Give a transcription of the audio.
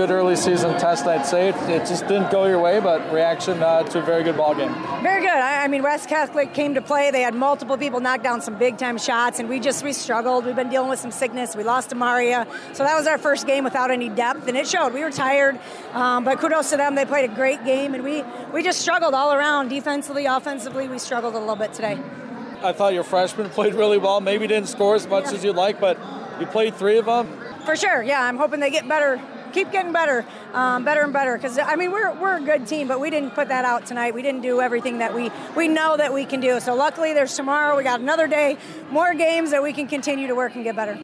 good early season test, I'd say. It just didn't go your way, but reaction to a very good ball game. Very good. I mean, West Catholic came to play. They had multiple people knock down some big-time shots, and we struggled. We've been dealing with some sickness. We lost to Maria. So that was our first game without any depth, and it showed. We were tired, but kudos to them. They played a great game, and we just struggled all around. Defensively, offensively, we struggled a little bit today. I thought your freshmen played really well. Maybe didn't score as much as you'd like, but you played 3 of them. For sure, yeah. I'm hoping they get better, keep getting better, better and better. Because, I mean, we're a good team, but we didn't put that out tonight. We didn't do everything that we know that we can do. So luckily there's tomorrow. We got another day, more games that we can continue to work and get better.